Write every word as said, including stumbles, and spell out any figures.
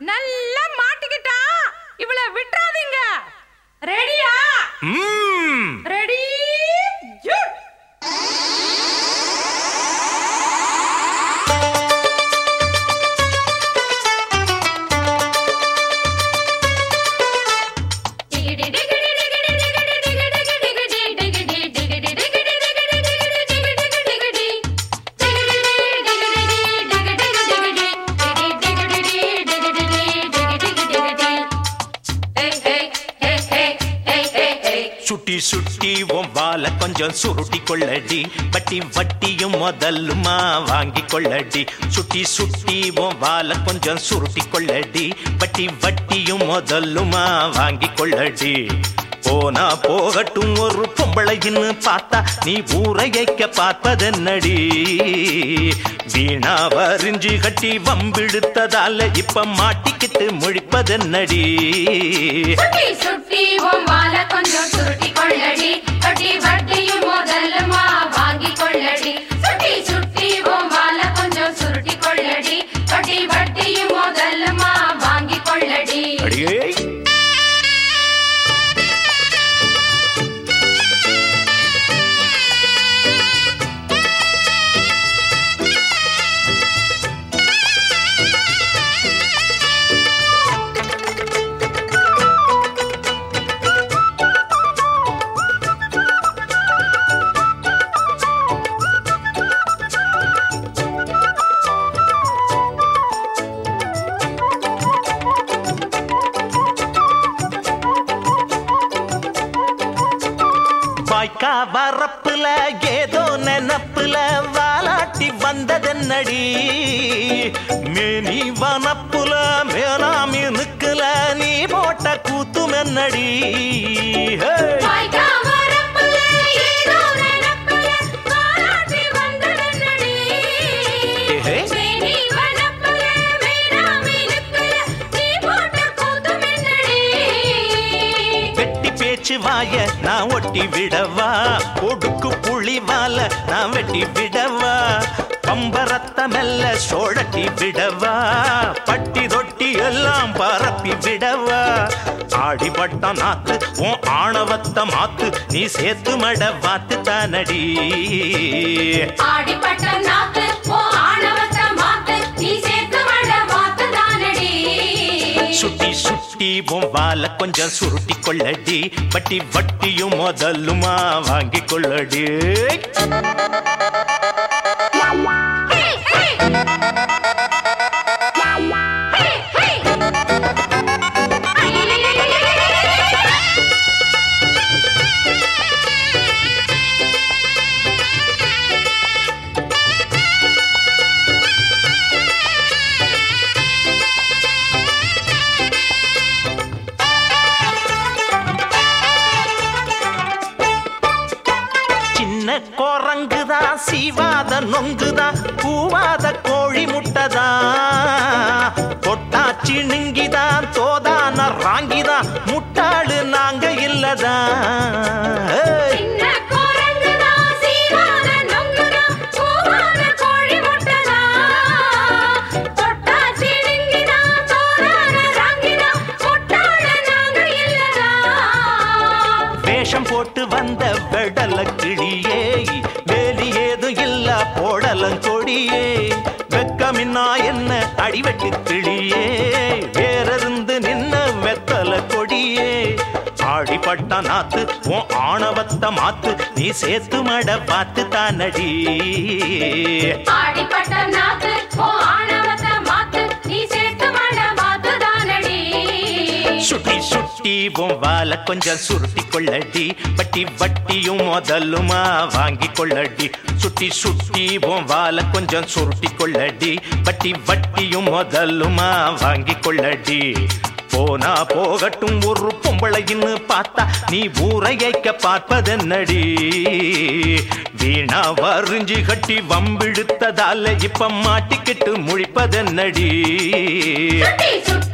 நல்லா மாட்டிக்கிட்டா இவளை விட்டுறாதீங்க. ரெடியா? ம் ரெடி. சுட்டி சுட்டி உன் வால கொஞ்சம் சுருட்டி கொள்ளடி, வட்டி வட்டியும் முதல்லுமா வாங்கி கொள்ளடி. சுட்டி சுட்டி உன் வால கொஞ்சம் சுருட்டி கொள்ளடி, வட்டி வட்டியும் முதல்லுமா வாங்கி கொள்ளடி. போனா போகட்டும் ஒரு பொம்பளைன்னு பார்த்தா நீ ஊரையைக்க பார்ப்பதென்னடி. வீணா வரிஞ்சு கட்டி வம்பிடுத்ததால இப்ப மாட்டிக்கிட்டு முழிப்பதென்னடி. சுட்டி சுட்டி உன் வால கொஞ்சம் சுருட்டி கொள்ளடி, வட்டி வட்டியும் முதல்லுமா வாங்கி கொள்ளடி. சுட்டி சுட்டி உன் வால கொஞ்சம் சுருட்டி கொள்ளடி, வட்டி வட்டியும் முதல்லுமா வாங்கி கொள்ளடி. அடியே வாய்க்கா வரப்புல ஏதோ நெனப்புல வாலாட்டி வந்ததென்னடி. மேனி வனப்புல மேலாமி நிக்கல நீ போட்ட கூத்துமென்னடி. வாய்க்கா வரப்புல ஏதோ நெனப்புல வாலாட்டி வந்ததென்னடி. மேனி வனப்புல மேலாமி நிக்கல நீ போட்ட கூத்துமென்னடி. வெட்டி பேச்சு வாய நான் ஒட்டி விடவா, ஒடுக்கு புளி வால நான் வெட்டி விடவா, பம்பரத்த மெல்ல சோழட்டி விடவா, பட்டி தொட்டி எல்லாம் பரப்பி விடவா. ஆடிப்பட்ட நாத்து உன் ஆணவத்த மாத்து நீ சேத்து மட வாத்து தானடி. ஆடிப்பட்ட நாத்து ஓ ஆணவத்த மாத்து நீ சேத்து மட வாத்து தானடி. சுட்டி சுட்டி உன் வால கொஞ்சம் சுருட்டி கொள்ளடி, வட்டி வட்டியும் முதல்லுமா வாங்கி கொள்ளடி. குரங்குதான் சீவாத நொங்குதான் பூவாத கோழி முட்டைதான், பொட்டாச்சி நிங்கிதான் தோதான ராங்கிதான் முட்டாளு நாங்க இல்லதான். வேஷம் போட்டு வந்த வெடல கிளியே வேலி ஏதும் இல்ல போடலம் கொடியே, வெக்கமின்னா என்ன அடிவெட்டு கிளியே வேறிருந்து நின்ன வெத்தல கொடியே. ஆடிப்பட்ட நாத்து உன் ஆணவத்த மாத்து நீ சேத்து மட பார்த்து தானடி. ஆடிப்பட்ட நாத்து ஓ ஆணவத்த மாத்து நீ சேத்து மட வாத்து தானடி. சுட்டி சுட்டி உன் வால கொஞ்சம் சுருட்டி கொள்ளடி, வட்டி வட்டியும் முதல்லுமா வாங்கி கொள்ளடி. சுட்டி சுட்டி உன் வால கொஞ்சம் சுருட்டி கொள்ளடி, வட்டி வட்டியும் முதல்லுமா வாங்கி கொள்ளடி. போனா போகட்டும் ஒரு பொம்பளைன்னு பார்த்தா நீ ஊரையைக்க பார்ப்பதென்னடி. வீணா வரிஞ்சு கட்டி வம்பிடுத்ததால இப்ப மாட்டிக்கிட்டு முழிப்பதென்னடி. சுட்டி சுட்டி